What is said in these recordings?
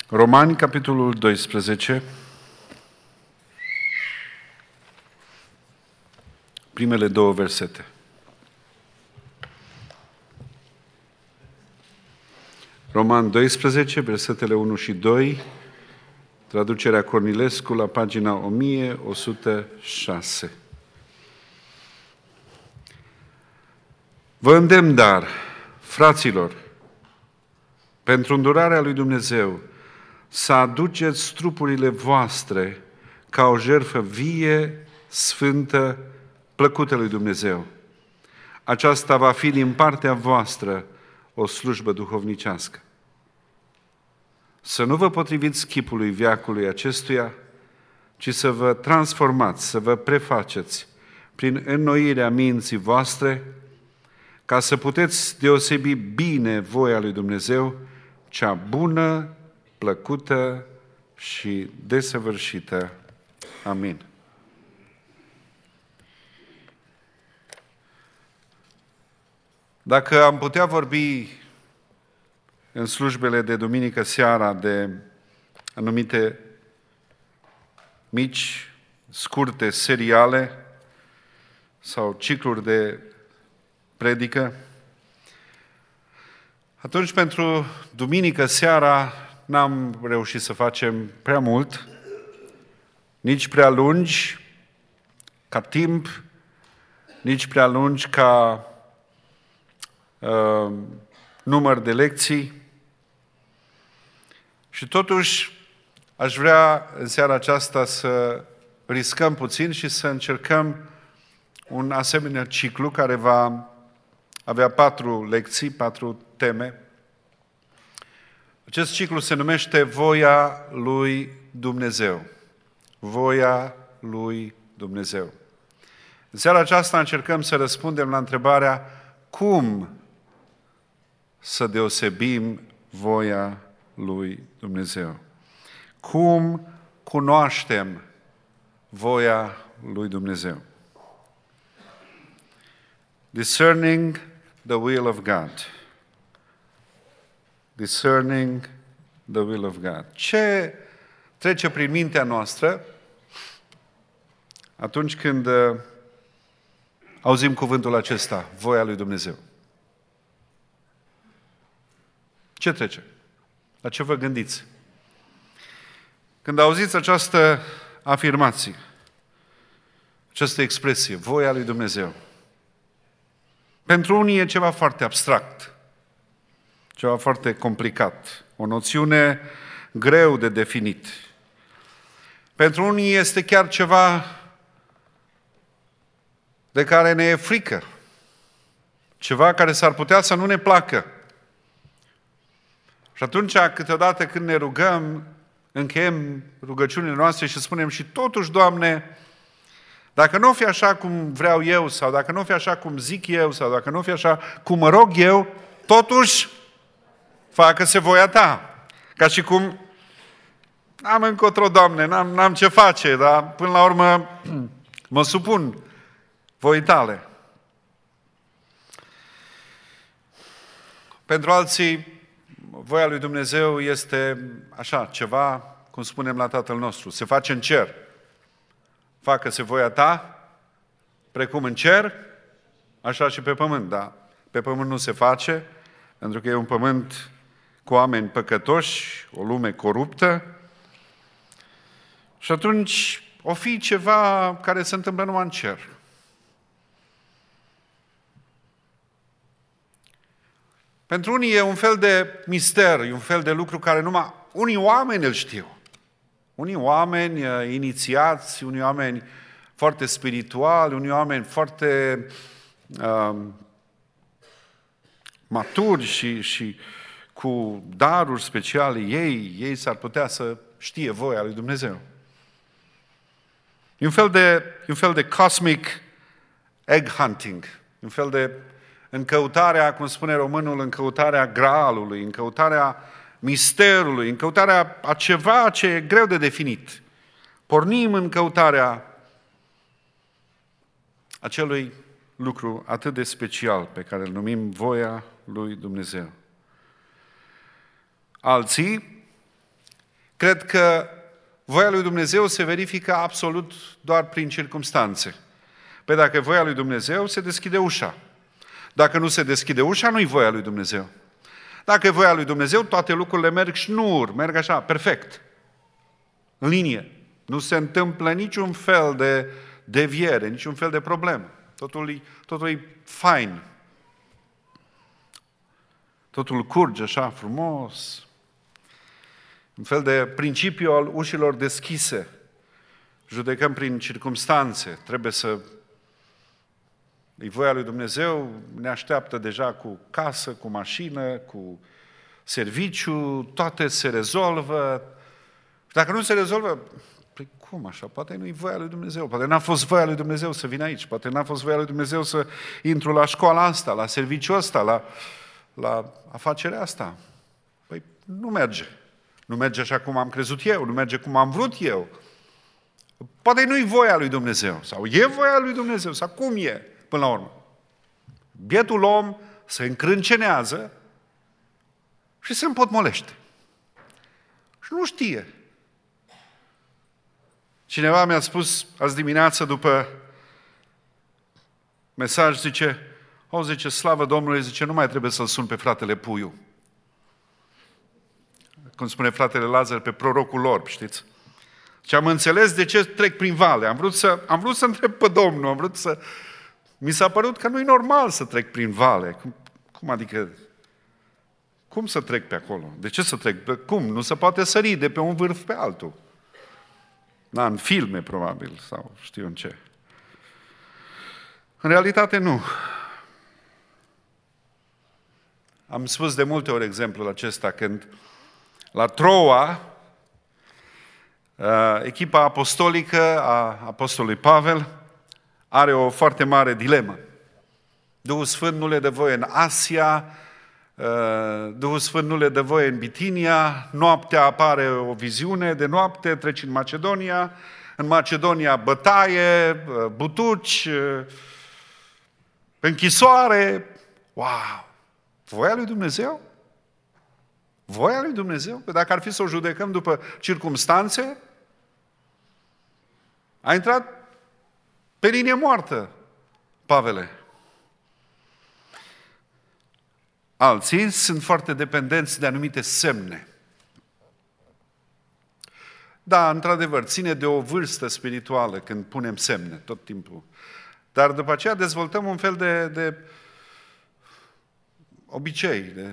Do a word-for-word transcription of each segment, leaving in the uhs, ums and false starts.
Romani, capitolul doisprezece, primele două versete. Roman doisprezece, versetele unu și doi, traducerea Cornilescu la pagina o mie o sută șase. Vă îndemn, dar, fraților, pentru îndurarea lui Dumnezeu, să aduceți trupurile voastre ca o jertfă vie, sfântă, plăcută lui Dumnezeu. Aceasta va fi din partea voastră o slujbă duhovnicească. Să nu vă potriviți chipului veacului acestuia, ci să vă transformați, să vă prefaceți prin înnoirea minții voastre, ca să puteți deosebi bine voia lui Dumnezeu, cea bună, plăcută și desăvârșită. Amin. Dacă am putea vorbi în slujbele de duminică seara de anumite mici, scurte seriale sau cicluri de predică, atunci pentru duminică seara n-am reușit să facem prea mult, nici prea lungi ca timp, nici prea lungi ca uh, număr de lecții. Și totuși aș vrea în seara aceasta să riscăm puțin și să încercăm un asemenea ciclu care va avea patru lecții, patru teme. Acest ciclu se numește Voia lui Dumnezeu. Voia lui Dumnezeu. În seara aceasta încercăm să răspundem la întrebarea cum să deosebim voia lui Dumnezeu. Cum cunoaștem voia lui Dumnezeu? Discerning the will of God. Discerning the will of God. Ce trece prin mintea noastră atunci când uh, auzim cuvântul acesta, voia lui Dumnezeu? Ce trece? La ce vă gândiți? Când auziți această afirmație, această expresie, voia lui Dumnezeu, pentru unii e ceva foarte abstract, ceva foarte complicat, o noțiune greu de definit. Pentru unii este chiar ceva de care ne e frică, ceva care s-ar putea să nu ne placă. Și atunci, câteodată când ne rugăm, încheiem rugăciunile noastre și spunem și totuși, Doamne, dacă nu o fi așa cum vreau eu, sau dacă nu o fi așa cum zic eu, sau dacă nu o fi așa cum mă rog eu, totuși facă-se voia Ta. Ca și cum n-am încotro, Doamne, n-am, n-am ce face, dar până la urmă mă supun voii Tale. Pentru alții, voia lui Dumnezeu este așa, ceva, cum spunem la Tatăl nostru, se face în cer. Facă-se voia Ta, precum în cer, așa și pe pământ, dar pe pământ nu se face, pentru că e un pământ cu oameni păcătoși, o lume coruptă, și atunci o fi ceva care se întâmplă numai în cer. Pentru unii e un fel de mister, e un fel de lucru care numai unii oameni îl știu. Unii oameni uh, inițiați, unii oameni foarte spirituali, unii oameni foarte uh, maturi și, și cu daruri speciale, ei, ei s-ar putea să știe voia lui Dumnezeu. E un fel de, un fel de cosmic egg hunting, un fel de în căutarea, cum spune românul, în căutarea graalului, în căutarea misterului, în căutarea a ceva ce e greu de definit. Pornim în căutarea acelui lucru atât de special pe care îl numim voia lui Dumnezeu. Alții cred că voia lui Dumnezeu se verifică absolut doar prin circumstanțe. Păi dacă e voia lui Dumnezeu, se deschide ușa. Dacă nu se deschide ușa, nu-i voia lui Dumnezeu. Dacă e voia lui Dumnezeu, toate lucrurile merg șnur, merg așa, perfect. În linie. Nu se întâmplă niciun fel de deviere, niciun fel de problemă. Totul e, totul e fain. Totul curge așa frumos. Un fel de principiu al ușilor deschise. Judecăm prin circumstanțe. Trebuie să... E voia lui Dumnezeu, ne așteaptă deja cu casă, cu mașină, cu serviciu, toate se rezolvă. Și dacă nu se rezolvă, păi cum așa? Poate nu e voia lui Dumnezeu, poate n-a fost voia lui Dumnezeu să vin aici, poate n-a fost voia lui Dumnezeu să intru la școala asta, la serviciul ăsta, la, la afacerea asta. Păi nu merge. Nu merge așa cum am crezut eu, nu merge cum am vrut eu. Poate nu e voia lui Dumnezeu, sau e voia lui Dumnezeu, sau cum e, până la urmă. Bietul om se încrâncenează și se împotmolește. Și nu știe. Cineva mi-a spus azi dimineață după mesaj, zice, o, zice, slavă Domnului, zice, nu mai trebuie să-l sun pe fratele Puiu. Cum spune fratele Lazar, pe prorocul lor, știți? Și am înțeles de ce trec prin vale. Am vrut să, am vrut să întreb pe Domnul, am vrut să... Mi s-a părut că nu e normal să trec prin vale. Cum, cum adică... Cum să trec pe acolo? De ce să trec? Cum? Nu se poate sări de pe un vârf pe altul. Da, în filme, probabil, sau știu în ce. În realitate, nu. Am spus de multe ori exemplul acesta, când la Troa, echipa apostolică a apostolului Pavel are o foarte mare dilemă. Duhul Sfânt nu le dă voie în Asia, Duhul Sfânt nu le dă voie în Bitinia, noaptea apare o viziune de noapte, treci în Macedonia, în Macedonia bătaie, butuci, închisoare. Wow! Voia lui Dumnezeu? Voia lui Dumnezeu? Că dacă ar fi să o judecăm după circumstanțe, a intrat pe linie moartă, Pavele. Alții sunt foarte dependenți de anumite semne. Da, într-adevăr, ține de o vârstă spirituală când punem semne tot timpul. Dar după aceea dezvoltăm un fel de, de obicei, de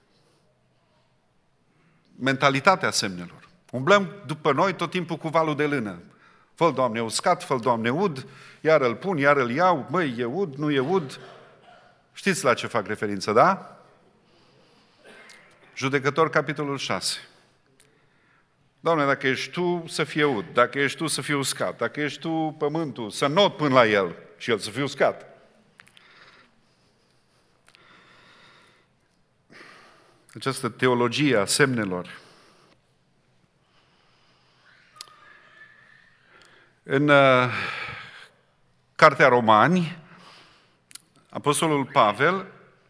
mentalitatea semnelor. Umblăm după noi tot timpul cu valul de lână. Fă-l, Doamne, uscat, fă-l, Doamne, ud, iar îl pun, iar îl iau, măi, e ud, nu e ud. Știți la ce fac referință, da? Judecător, capitolul șase. Doamne, dacă ești Tu, să fie ud. Dacă ești Tu, să fie uscat. Dacă ești Tu, pământul, să not până la el și el să fie uscat. Această teologie a semnelor. În uh, Cartea Romani, apostolul Pavel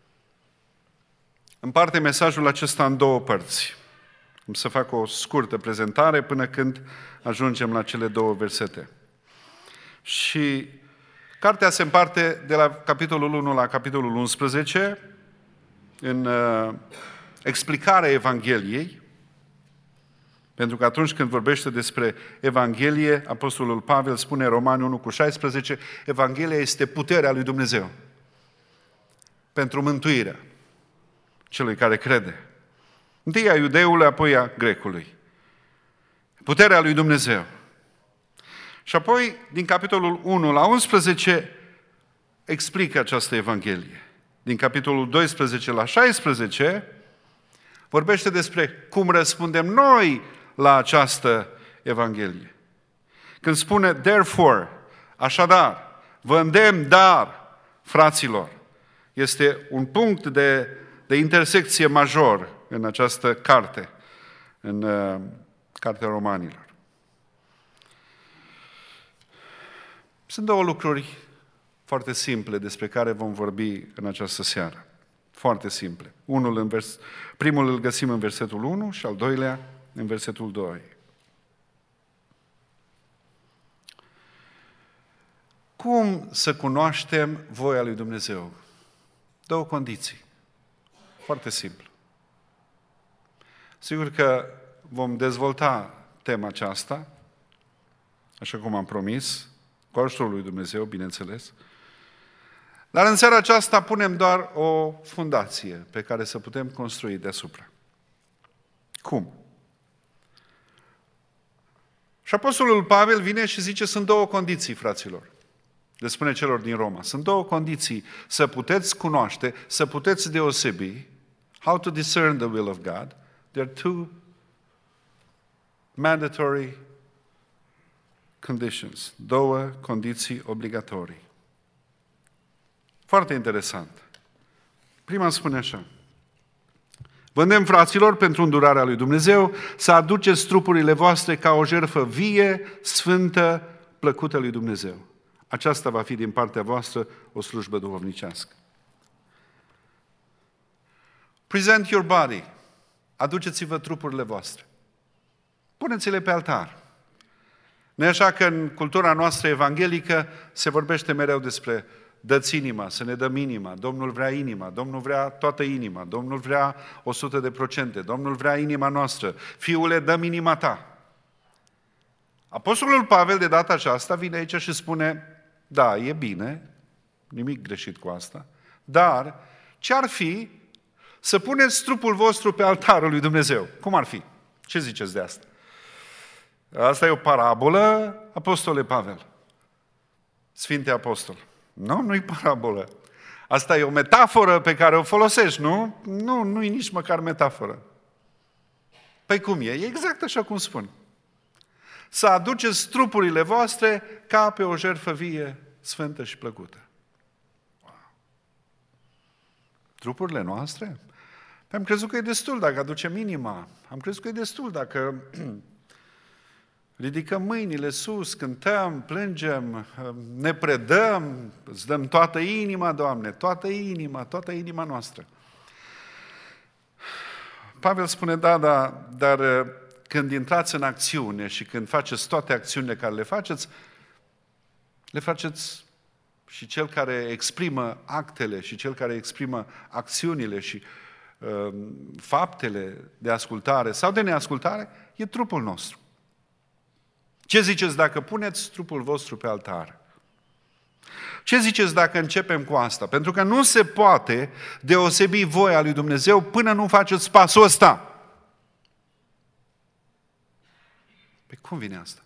împarte mesajul acesta în două părți. Am să fac o scurtă prezentare până când ajungem la cele două versete. Și cartea se împarte de la capitolul unu la capitolul unsprezece în uh, explicarea Evangheliei, pentru că atunci când vorbește despre Evanghelie, apostolul Pavel spune Romani unu cu șaisprezece, Evanghelia este puterea lui Dumnezeu pentru mântuirea celui care crede. Întâi a iudeului, apoi a grecului. Puterea lui Dumnezeu. Și apoi, din capitolul unu la unsprezece, explică această Evanghelie. Din capitolul doisprezece la șaisprezece, vorbește despre cum răspundem noi la această Evanghelie. Când spune, therefore, așadar, vă îndemn, dar, fraților, este un punct de, de intersecție major în această carte, în uh, Cartea Romanilor. Sunt două lucruri foarte simple despre care vom vorbi în această seară. Foarte simple. Unul în vers, primul îl găsim în versetul unu și al doilea în versetul doi. Cum să cunoaștem voia lui Dumnezeu? Două condiții. Foarte simplu. Sigur că vom dezvolta tema aceasta, așa cum am promis, cu ajutorul lui Dumnezeu, bineînțeles. Dar în seara aceasta punem doar o fundație pe care să putem construi deasupra. Cum? Și Apostolul Pavel vine și zice, sunt două condiții, fraților. Le spune celor din Roma. Sunt două condiții să puteți cunoaște, să puteți deosebi. How to discern the will of God. There are two mandatory conditions. Două condiții obligatorii. Foarte interesant. Prima spune așa. Vă îndemn, fraților, pentru îndurarea lui Dumnezeu, să aduceți trupurile voastre ca o jertfă vie, sfântă, plăcută lui Dumnezeu. Aceasta va fi din partea voastră o slujbă duhovnicească. Present your body. Aduceți-vă trupurile voastre. Puneți-le pe altar. Nu e așa că în cultura noastră evanghelică se vorbește mereu despre dă-ți inima, să ne dăm inima, Domnul vrea inima, Domnul vrea toată inima, Domnul vrea o sută de procente, Domnul vrea inima noastră. Fiule, dă-mi inima ta. Apostolul Pavel de data aceasta vine aici și spune, da, e bine, nimic greșit cu asta, dar ce-ar fi să puneți trupul vostru pe altarul lui Dumnezeu? Cum ar fi? Ce ziceți de asta? Asta e o parabolă, Apostole Pavel. Sfinte Apostol. Nu, nu-i parabolă. Asta e o metaforă pe care o folosești, nu? Nu, nu e nici măcar metaforă. Păi cum e? E exact așa cum spun. Să aduceți trupurile voastre ca pe o jertfă vie, sfântă și plăcută. Wow. Trupurile noastre? Am crezut că e destul dacă aducem inima. Am crezut că e destul dacă ridicăm mâinile sus, cântăm, plângem, ne predăm, îți dăm toată inima, Doamne, toată inima, toată inima noastră. Pavel spune, da, da, dar când intrați în acțiune și când faceți toate acțiunile care le faceți, le faceți și cel care exprimă actele și cel care exprimă acțiunile și uh, faptele de ascultare sau de neascultare, e trupul nostru. Ce ziceți dacă puneți trupul vostru pe altar? Ce ziceți dacă începem cu asta? Pentru că nu se poate deosebi voia lui Dumnezeu până nu faceți pasul ăsta. Păi cum vine asta?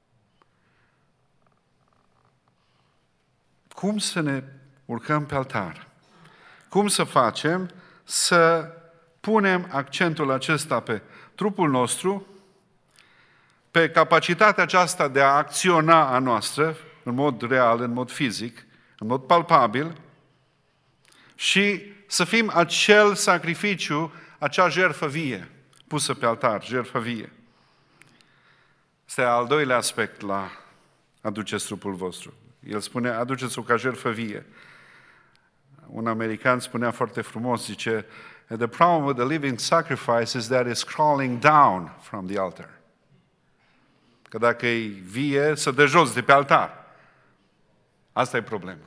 Cum să ne urcăm pe altar? Cum să facem să punem accentul acesta pe trupul nostru, pe capacitatea aceasta de a acționa a noastră, în mod real, în mod fizic, în mod palpabil, și să fim acel sacrificiu, acea jertfă vie, pusă pe altar, jertfă vie. Este al doilea aspect la aduceți trupul vostru. El spune, aduceți-o ca jertfă vie. Un american spunea foarte frumos, zice, the problem with the living sacrifice is that it's crawling down from the altar. Că dacă e vie, să dă jos de pe altar. Asta e problema.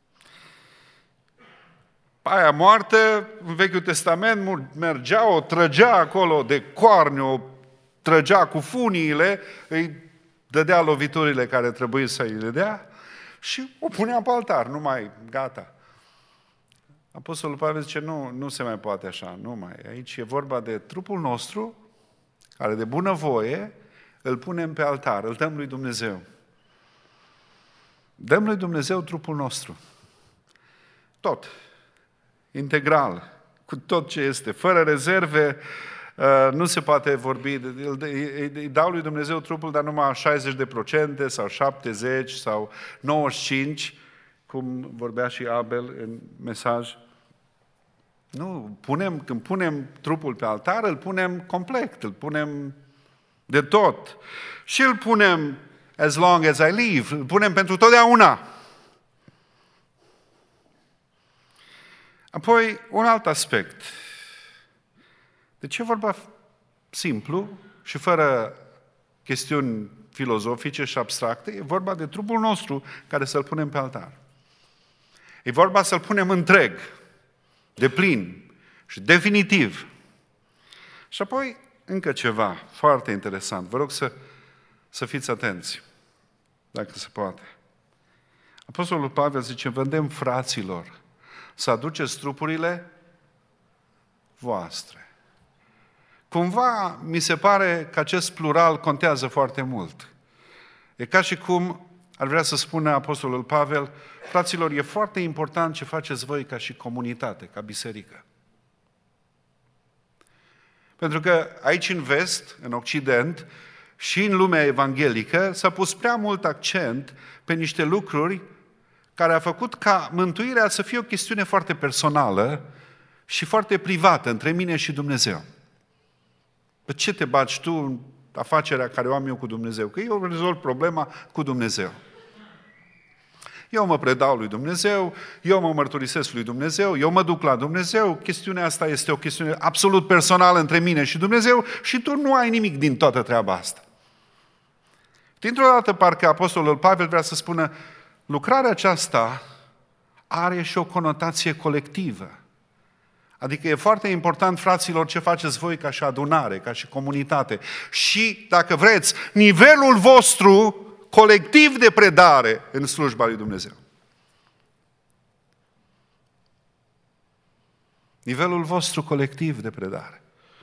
Aia moartă, în Vechiul Testament, mergea, o trăgea acolo de coarne, o trăgea cu funiile, îi dădea loviturile care trebuie să îi le dea și o punea pe altar, nu mai, gata. Apostolul Pavel zice, nu, nu se mai poate așa, nu mai. Aici e vorba de trupul nostru, care de bunăvoie îl punem pe altar, îl dăm lui Dumnezeu. Dăm lui Dumnezeu trupul nostru. Tot. Integral. Cu tot ce este. Fără rezerve, nu se poate vorbi. Îi dau lui Dumnezeu trupul, dar numai șaizeci de procente sau șaptezeci sau nouăzeci și cinci, cum vorbea și Abel în mesaj. Nu, punem, când punem trupul pe altar, îl punem complet, îl punem de tot. Și îl punem as long as I live, îl punem pentru totdeauna. Apoi, un alt aspect. Deci e vorba simplu și fără chestiuni filozofice și abstracte, e vorba de trupul nostru care să-l punem pe altar. E vorba să-l punem întreg, de plin și definitiv. Și apoi încă ceva foarte interesant. Vă rog să, să fiți atenți, dacă se poate. Apostolul Pavel zice, vă îndemn, fraților, să aduceți trupurile voastre. Cumva mi se pare că acest plural contează foarte mult. E ca și cum ar vrea să spună Apostolul Pavel, fraților, e foarte important ce faceți voi ca și comunitate, ca biserică. Pentru că aici în vest, în Occident și în lumea evanghelică s-a pus prea mult accent pe niște lucruri care a făcut ca mântuirea să fie o chestiune foarte personală și foarte privată între mine și Dumnezeu. De ce te bagi tu în afacerea care o am eu cu Dumnezeu? Că eu rezolv problema cu Dumnezeu. Eu mă predau lui Dumnezeu, eu mă mărturisesc lui Dumnezeu, eu mă duc la Dumnezeu, chestiunea asta este o chestiune absolut personală între mine și Dumnezeu și tu nu ai nimic din toată treaba asta. Dintr-o dată, parcă Apostolul Pavel vrea să spună, lucrarea aceasta are și o conotație colectivă. Adică e foarte important, fraților, ce faceți voi ca și adunare, ca și comunitate. Și, dacă vreți, nivelul vostru colectiv de predare în slujba lui Dumnezeu. Nivelul vostru colectiv de predare.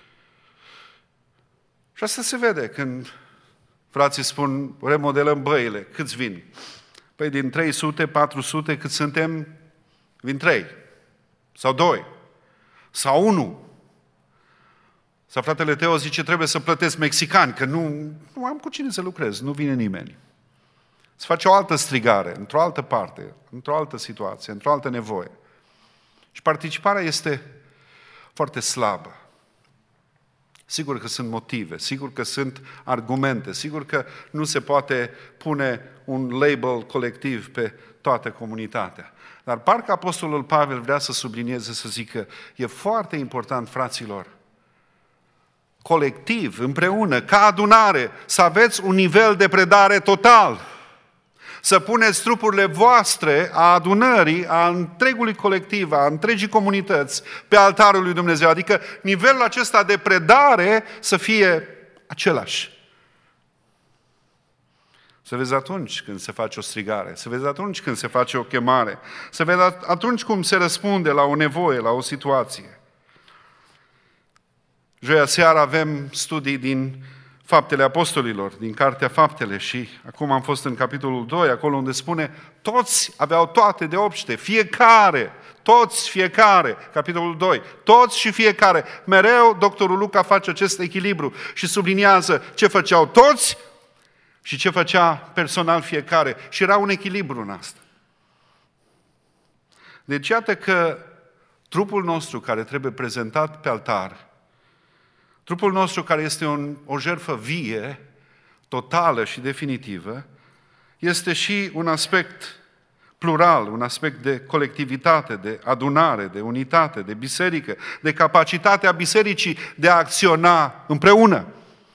Și asta se vede când frații spun, remodelăm băile. Câți vin? Păi din trei sute, patru sute, cât suntem? Vin trei. Sau doi. Sau unu. Sau fratele Teo zice, trebuie să plătesc mexicani, că nu, nu am cu cine să lucrez, nu vine nimeni. Se face o altă strigare, într-o altă parte, într-o altă situație, într-o altă nevoie. Și participarea este foarte slabă. Sigur că sunt motive, sigur că sunt argumente, sigur că nu se poate pune un label colectiv pe toată comunitatea. Dar parcă Apostolul Pavel vrea să sublinieze, să zică, e foarte important, fraților, colectiv, împreună, ca adunare, să aveți un nivel de predare total. Să puneți trupurile voastre a adunării, a întregului colectiv, a întregii comunități pe altarul lui Dumnezeu. Adică nivelul acesta de predare să fie același. Să vezi atunci când se face o strigare, să vezi atunci când se face o chemare, să vezi atunci cum se răspunde la o nevoie, la o situație. Joia seara avem studii din Faptele Apostolilor, din Cartea Faptele și acum am fost în capitolul doi, acolo unde spune toți aveau toate de obște, fiecare, toți, fiecare, capitolul doi, toți și fiecare. Mereu doctorul Luca face acest echilibru și subliniază ce făceau toți și ce făcea personal fiecare. Și era un echilibru în asta. Deci iată că trupul nostru care trebuie prezentat pe altar, trupul nostru care este un, o jertfă vie, totală și definitivă, este și un aspect plural, un aspect de colectivitate, de adunare, de unitate, de biserică, de capacitatea bisericii de a acționa împreună.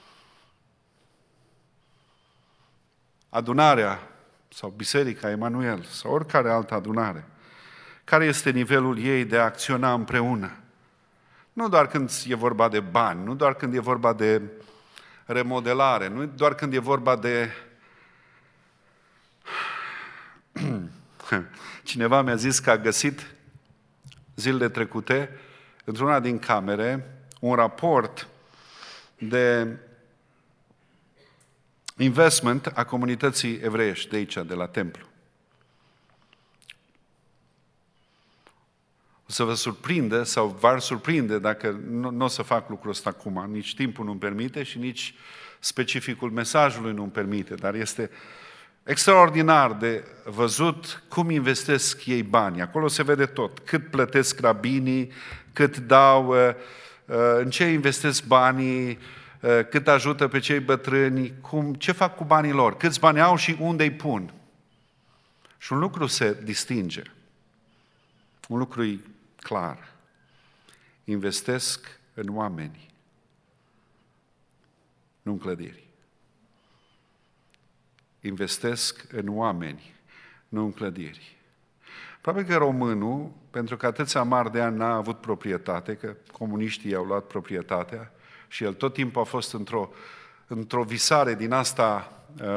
Adunarea sau Biserica Emanuel sau oricare altă adunare, care este nivelul ei de a acționa împreună? Nu doar când e vorba de bani, nu doar când e vorba de remodelare, nu doar când e vorba de... Cineva mi-a zis că a găsit zilele trecute, într-una din camere, un raport de investment a comunității evreiești de aici, de la templu. O să vă surprindă sau v-ar surprinde dacă nu, nu o să fac lucrul ăsta acum. Nici timpul nu-mi permite și nici specificul mesajului nu-mi permite, dar este extraordinar de văzut cum investesc ei bani. Acolo se vede tot. Cât plătesc rabinii, cât dau, în ce investesc banii, cât ajută pe cei bătrâni, cum, ce fac cu banii lor, câți bani au și unde îi pun. Și un lucru se distinge. Un lucru e clar. Investesc în oameni. nu în clădiri. Investesc în oameni, nu în clădiri. Probabil că românul, pentru că atâția mari de ani n-a avut proprietate, că comuniștii i-au luat proprietatea și el tot timpul a fost într-o, într-o visare din asta,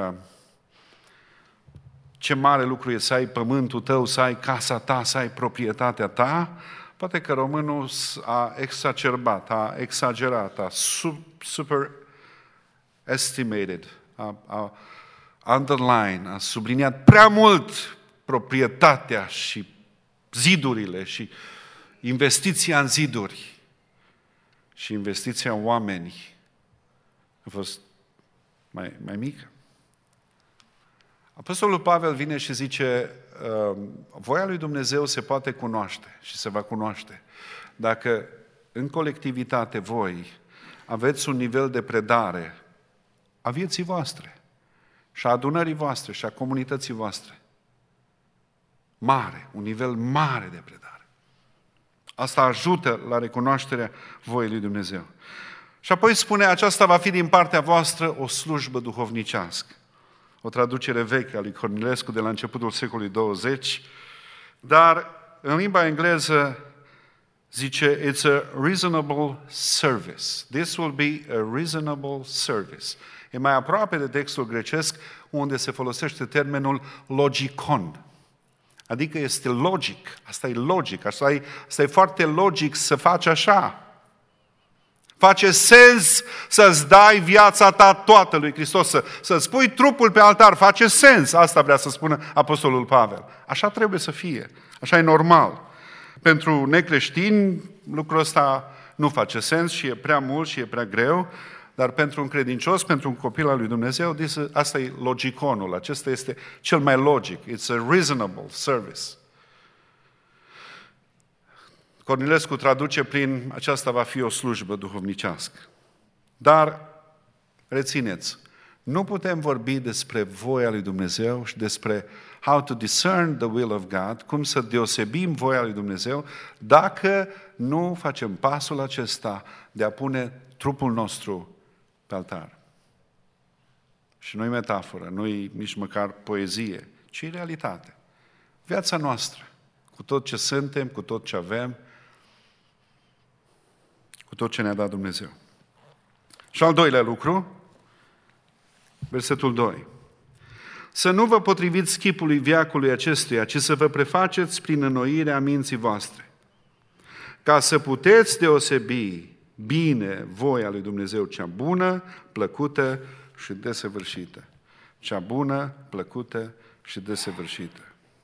ce mare lucru e să ai pământul tău, să ai casa ta, să ai proprietatea ta, poate că românul a exacerbat, a exagerat, a super estimated, a, a underline, a subliniat prea mult proprietatea și zidurile și investiția în ziduri și investiția în oameni a fost mai, mai mică. Apostolul Pavel vine și zice, voia lui Dumnezeu se poate cunoaște și se va cunoaște dacă în colectivitate voi aveți un nivel de predare a vieții voastre și a adunării voastre și a comunității voastre mare, un nivel mare de predare. Asta ajută la recunoașterea voii lui Dumnezeu. Și apoi spune, aceasta va fi din partea voastră o slujbă duhovnicească. O traducere veche a lui Cornilescu de la începutul secolului douăzeci, dar în limba engleză zice, it's a reasonable service. This will be a reasonable service. E mai aproape de textul grecesc unde se folosește termenul logicon. Adică este logic, asta e logic, asta e, asta e foarte logic să faci așa. Face sens să-ți dai viața ta toată lui Hristos, să, să-ți pui trupul pe altar, face sens. Asta vrea să spună Apostolul Pavel. Așa trebuie să fie, așa e normal. Pentru necreștini lucrul ăsta nu face sens și e prea mult și e prea greu, dar pentru un credincios, pentru un copil al lui Dumnezeu, asta e logiconul, acesta este cel mai logic. It's a reasonable service. Cornilescu traduce prin aceasta va fi o slujbă duhovnicească. Dar, rețineți, nu putem vorbi despre voia lui Dumnezeu și despre how to discern the will of God, cum să deosebim voia lui Dumnezeu, dacă nu facem pasul acesta de a pune trupul nostru pe altar. Și nu-i metaforă, nu-i nici măcar poezie, ci realitate. Viața noastră, cu tot ce suntem, cu tot ce avem, cu tot ce ne-a dat Dumnezeu. Și al doilea lucru, versetul doi. Să nu vă potriviți chipului veacului acestuia, ci să vă prefaceți prin înnoirea minții voastre, ca să puteți deosebi bine voia lui Dumnezeu cea bună, plăcută și desăvârșită. Cea bună, plăcută și desăvârșită.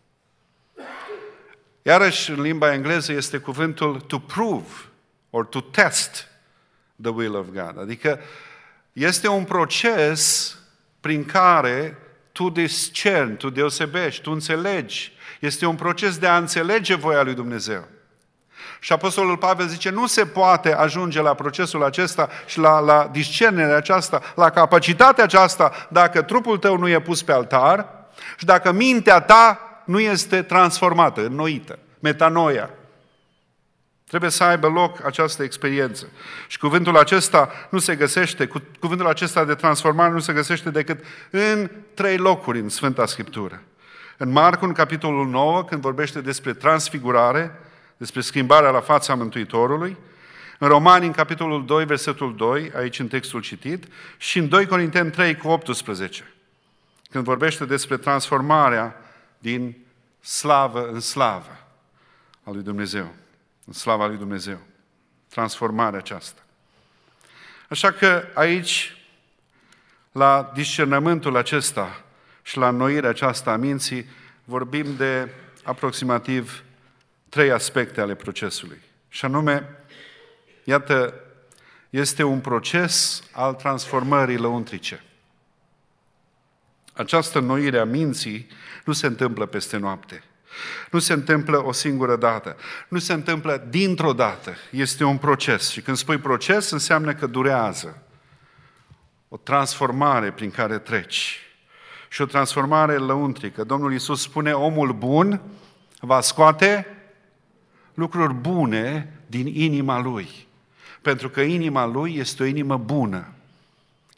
Iarăși, în limba engleză este cuvântul to prove or to test the will of God. Adică este un proces prin care tu discerni, tu deosebești, tu înțelegi. Este un proces de a înțelege voia lui Dumnezeu. Și Apostolul Pavel zice, nu se poate ajunge la procesul acesta și la, la discernerea aceasta, la capacitatea aceasta, dacă trupul tău nu e pus pe altar și dacă mintea ta nu este transformată, înnoită, metanoia. Trebuie să aibă loc această experiență. Și cuvântul acesta nu se găsește, cuvântul acesta de transformare nu se găsește decât în trei locuri în Sfânta Scriptură. În Marcu, în capitolul nouă, când vorbește despre transfigurare, despre schimbarea la fața Mântuitorului, în Romani, în capitolul doi, versetul doi, aici în textul citit, și în doi Corinteni trei cu optsprezece, când vorbește despre transformarea din slavă în slavă a lui Dumnezeu, în slava lui Dumnezeu, transformarea aceasta. Așa că aici, la discernământul acesta și la înnoirea aceasta a minții, vorbim de aproximativ trei aspecte ale procesului. Și anume, iată, este un proces al transformării lăuntrice. Această înnoire a minții nu se întâmplă peste noapte. Nu se întâmplă o singură dată. Nu se întâmplă dintr-o dată. Este un proces. Și când spui proces, înseamnă că durează. O transformare prin care treci. Și o transformare lăuntrică. Domnul Iisus spune, omul bun va scoate lucruri bune din inima lui. Pentru că inima lui este o inimă bună.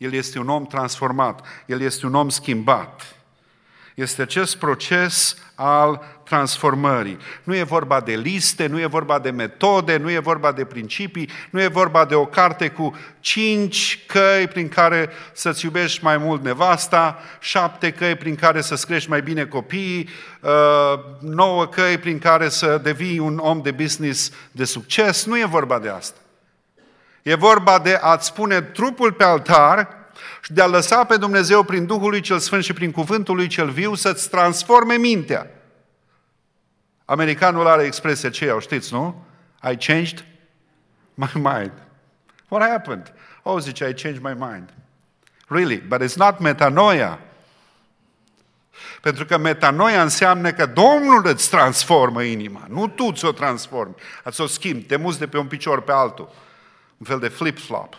El este un om transformat, el este un om schimbat. Este acest proces al transformării. Nu e vorba de liste, nu e vorba de metode, nu e vorba de principii, nu e vorba de o carte cu cinci căi prin care să-ți iubești mai mult nevasta, șapte căi prin care să-ți crești mai bine copiii, nouă căi prin care să devii un om de business de succes. Nu e vorba de asta. E vorba de a-ți pune trupul pe altar și de a lăsa pe Dumnezeu prin Duhul lui cel Sfânt și prin cuvântul lui cel viu să-ți transforme mintea. Americanul are expresia aceea, o știți, nu? I changed my mind. What happened? Oh, zice, I changed my mind. Really? But it's not metanoia. Pentru că metanoia înseamnă că Domnul îți transformă inima, nu tu ți-o transformi. Ați o schimbi, te muți de pe un picior pe altul. Un fel de flip-flop.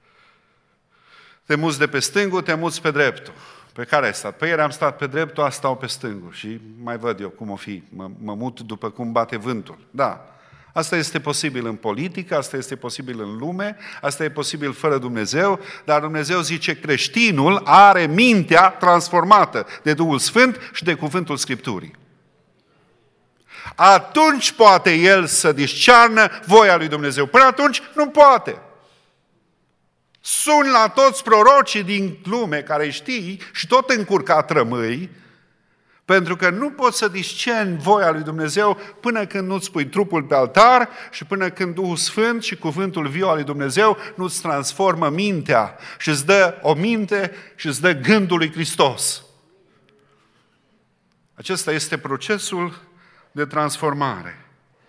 Te muți de pe stângul, te muți pe dreptul. Pe care ai stat? Pe ieri am stat pe dreptul, asta stau pe stângul și mai văd eu cum o fi. Mă, mă mut după cum bate vântul. Da. Asta este posibil în politică, asta este posibil în lume, asta e posibil fără Dumnezeu, dar Dumnezeu zice creștinul are mintea transformată de Duhul Sfânt și de cuvântul Scripturii. Atunci poate el să discearnă voia lui Dumnezeu. Până atunci nu poate. Suni la toți prorocii din lume care știi și tot încurcat rămâi, pentru că nu poți să discerni voia lui Dumnezeu până când nu-ți pui trupul pe altar și până când Duhul Sfânt și cuvântul viu al lui Dumnezeu nu-ți transformă mintea și îți dă o minte și îți dă gândul lui Hristos. Acesta este procesul de transformare.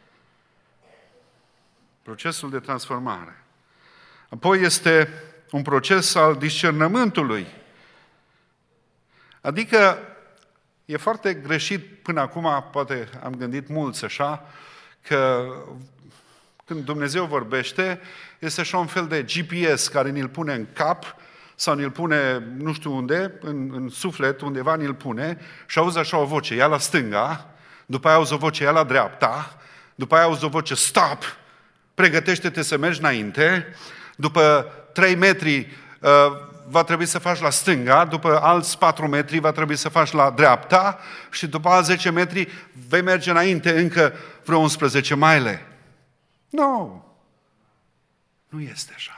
Procesul de transformare. Apoi este un proces al discernământului. Adică e foarte greșit până acum, poate am gândit mulți așa, că când Dumnezeu vorbește, este așa un fel de G P S care ne-l pune în cap sau ne-l pune nu știu unde, în, în suflet, undeva ne-l pune și auzi așa o voce, ia la stânga, după aia auzi o voce, ia la dreapta, după aia auzi o voce, stop, pregătește-te să mergi înainte, după trei metri uh, va trebui să faci la stânga, după alți patru metri va trebui să faci la dreapta și după alți zece metri vei merge înainte încă vreo unsprezece maile. Nu! No. Nu este așa.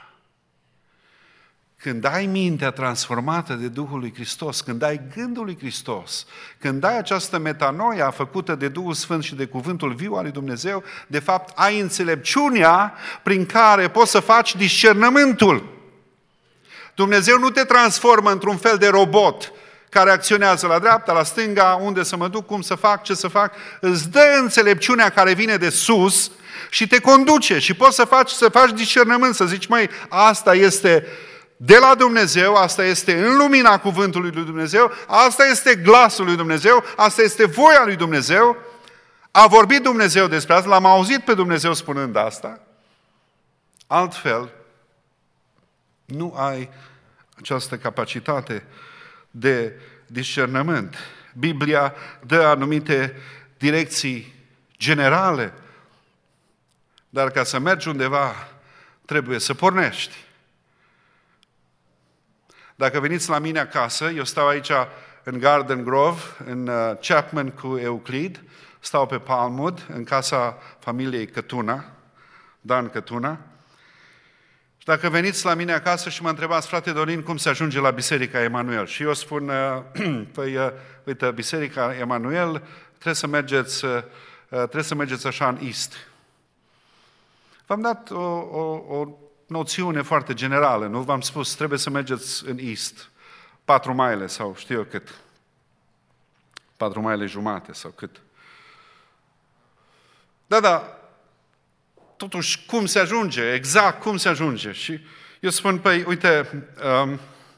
Când ai mintea transformată de Duhul lui Hristos, când ai gândul lui Hristos, când ai această metanoia făcută de Duhul Sfânt și de cuvântul viu al lui Dumnezeu, de fapt ai înțelepciunea prin care poți să faci discernământul. Dumnezeu nu te transformă într-un fel de robot care acționează la dreapta, la stânga, unde să mă duc, cum să fac, ce să fac. Îți dă înțelepciunea care vine de sus și te conduce și poți să faci, să faci discernământ, să zici, măi, asta este de la Dumnezeu, asta este în lumina cuvântului lui Dumnezeu, asta este glasul lui Dumnezeu, asta este voia lui Dumnezeu. A vorbit Dumnezeu despre asta, l-am auzit pe Dumnezeu spunând asta. Altfel, nu ai această capacitate de discernământ. Biblia dă anumite direcții generale, dar ca să mergi undeva, trebuie să pornești. Dacă veniți la mine acasă, eu stau aici în Garden Grove, în Chapman cu Euclid, stau pe Palmwood, în casa familiei Cătuna, Dan Cătuna. Și dacă veniți la mine acasă și mă întrebați, frate Dorin, cum se ajunge la Biserica Emanuel? Și eu spun, păi, uite, Biserica Emanuel, trebuie să mergeți, trebuie să mergeți așa în East. V-am dat o, o, o noțiune foarte generală, nu? V-am spus, trebuie să mergeți în East, patru maile sau știu eu cât, patru maile jumate sau cât. Da, da, totuși, cum se ajunge? Exact cum se ajunge? Și eu spun, păi, uite, um,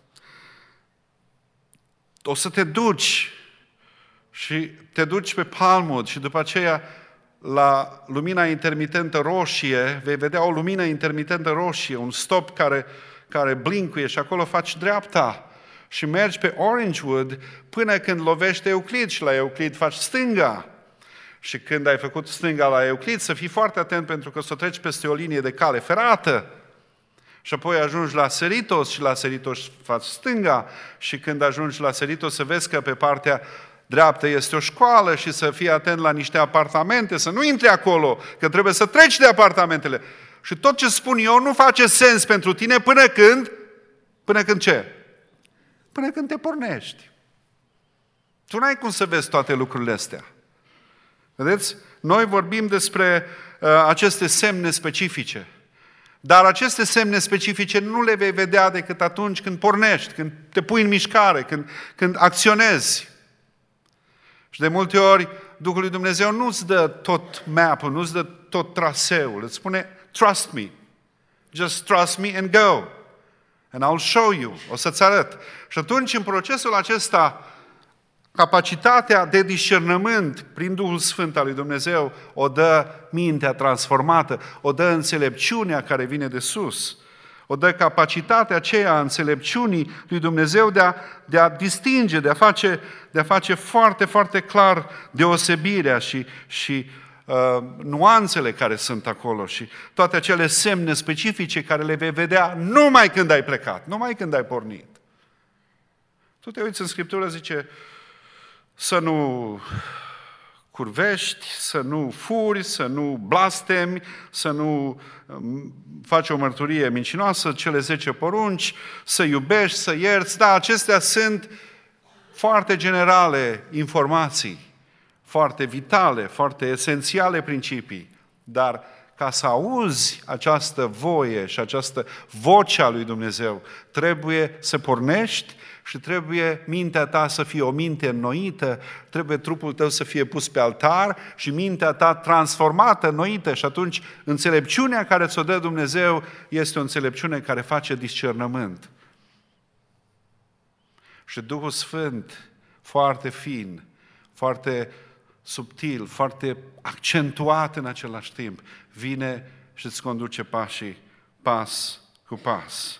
o să te duci și te duci pe Palmwood și după aceea la lumina intermitentă roșie, vei vedea o lumină intermitentă roșie, un stop care, care blincuie și acolo faci dreapta și mergi pe Orangewood până când lovește Euclid și la Euclid faci stânga. Și când ai făcut stânga la Euclid, să fii foarte atent pentru că o să treci peste o linie de cale ferată. Și apoi ajungi la Seritos și la Seritos faci stânga și când ajungi la Seritos să vezi că pe partea dreaptă este o școală și să fii atent la niște apartamente, să nu intri acolo, că trebuie să treci de apartamentele. Și tot ce spun eu nu face sens pentru tine până când? Până când ce? Până când te pornești. Tu n-ai cum să vezi toate lucrurile astea. Vedeți? Noi vorbim despre uh, aceste semne specifice. Dar aceste semne specifice nu le vei vedea decât atunci când pornești, când te pui în mișcare, când, când acționezi. Și de multe ori Duhul lui Dumnezeu nu-ți dă tot map-ul, nu-ți dă tot traseul. Îți spune, trust me. Just trust me and go. And I'll show you. O să-ți arăt. Și atunci, în procesul acesta, capacitatea de discernământ prin Duhul Sfânt al lui Dumnezeu o dă mintea transformată, o dă înțelepciunea care vine de sus, o dă capacitatea aceea a înțelepciunii lui Dumnezeu de a, de a distinge, de a, face, de a face foarte, foarte clar deosebirea și, și uh, nuanțele care sunt acolo și toate acele semne specifice care le vei vedea numai când ai plecat, numai când ai pornit. Tu te uiți în Scriptură, zice, să nu curvești, să nu furi, să nu blastemi, să nu faci o mărturie mincinoasă, cele zece porunci, să iubești, să ierți. Da, acestea sunt foarte generale informații, foarte vitale, foarte esențiale principii, dar ca să auzi această voie și această voce a lui Dumnezeu, trebuie să pornești și trebuie mintea ta să fie o minte înnoită, trebuie trupul tău să fie pus pe altar și mintea ta transformată, înnoită. Și atunci înțelepciunea care ți-o dă Dumnezeu este o înțelepciune care face discernământ. Și Duhul Sfânt, foarte fin, foarte subtil, foarte accentuat în același timp, vine și îți conduce pașii pas cu pas.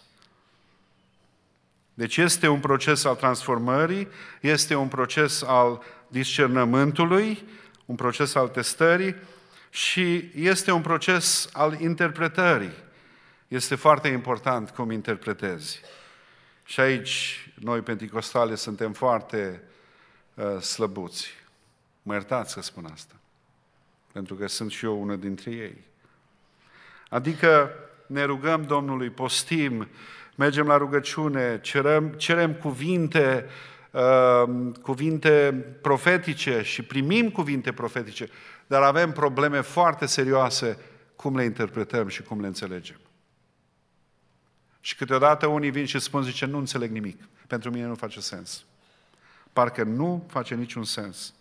Deci este un proces al transformării, este un proces al discernământului, un proces al testării și este un proces al interpretării. Este foarte important cum interpretezi. Și aici, noi penticostale, suntem foarte uh, slăbuți. Mă iertați să spun asta, pentru că sunt și eu unul dintre ei. Adică ne rugăm Domnului, postim, mergem la rugăciune, cerem, cerem cuvinte, uh, cuvinte profetice și primim cuvinte profetice, dar avem probleme foarte serioase cum le interpretăm și cum le înțelegem. Și câteodată unii vin și spun, zice, nu înțeleg nimic, pentru mine nu face sens. Parcă nu face niciun sens.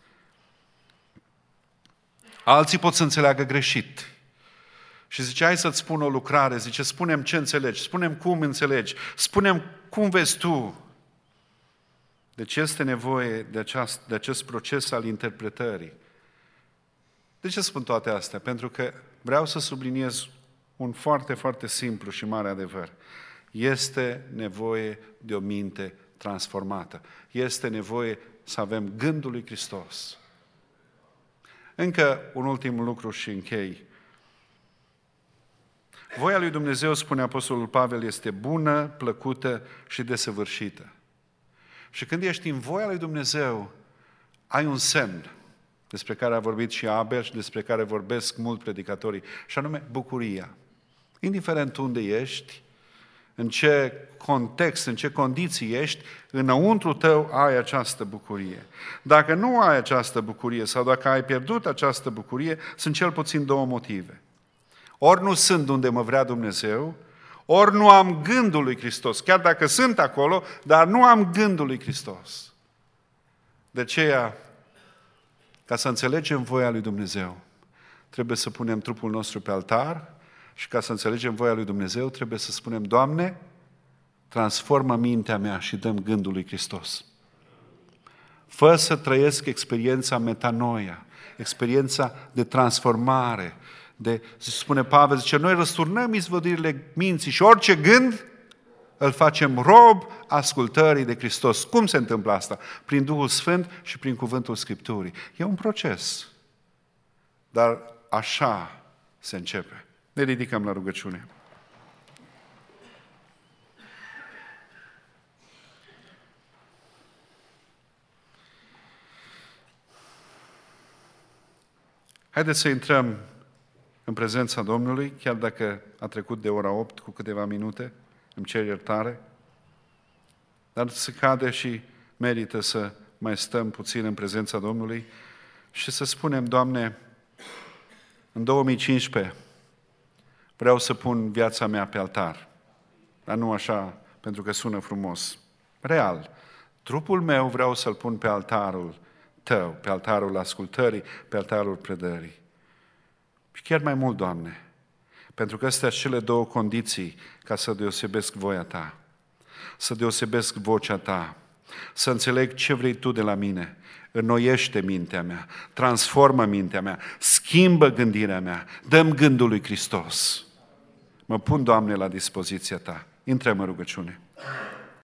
Alții pot să înțeleagă greșit. Și zice, hai să-ți spun o lucrare, zice, spune-mi ce înțelegi, spune-mi cum înțelegi, spune-mi cum vezi tu. Deci este nevoie de, aceast, de acest proces al interpretării. De ce spun toate astea? Pentru că vreau să subliniez un foarte, foarte simplu și mare adevăr. Este nevoie de o minte transformată. Este nevoie să avem gândul lui Hristos. Încă un ultim lucru și închei. Voia lui Dumnezeu, spune Apostolul Pavel, este bună, plăcută și desăvârșită. Și când ești în voia lui Dumnezeu, ai un semn despre care a vorbit și Abel și despre care vorbesc mult predicatorii, și anume bucuria. Indiferent unde ești, în ce context, în ce condiții ești, înăuntru tău ai această bucurie. Dacă nu ai această bucurie sau dacă ai pierdut această bucurie, sunt cel puțin două motive. Ori nu sunt unde mă vrea Dumnezeu, ori nu am gândul lui Hristos, chiar dacă sunt acolo, dar nu am gândul lui Hristos. De aceea, ca să înțelegem voia lui Dumnezeu, trebuie să punem trupul nostru pe altar și ca să înțelegem voia lui Dumnezeu, trebuie să spunem, Doamne, transformă mintea mea și dăm gândul lui Hristos. Fă să trăiesc experiența metanoia, experiența de transformare, de, spune Pavel, zice, noi răsturnăm izvădirile minții și orice gând îl facem rob ascultării de Hristos. Cum se întâmplă asta? Prin Duhul Sfânt și prin cuvântul Scripturii. E un proces. Dar așa se începe. Ne ridicăm la rugăciune. Haideți să intrăm în prezența Domnului, chiar dacă a trecut de ora opt cu câteva minute, îmi cer iertare, dar se cade și merită să mai stăm puțin în prezența Domnului și să spunem, Doamne, în două mii cincisprezece vreau să pun viața mea pe altar, dar nu așa pentru că sună frumos. Real, trupul meu vreau să-l pun pe altarul Tău, pe altarul ascultării, pe altarul predării. Și chiar mai mult, Doamne, pentru că astea sunt cele două condiții ca să deosebesc voia Ta, să deosebesc vocea Ta, să înțeleg ce vrei Tu de la mine, înnoiește mintea mea, transformă mintea mea, schimbă gândirea mea, dă-mi gândul lui Hristos. Mă pun, Doamne, la dispoziția Ta. Intrăm în rugăciune.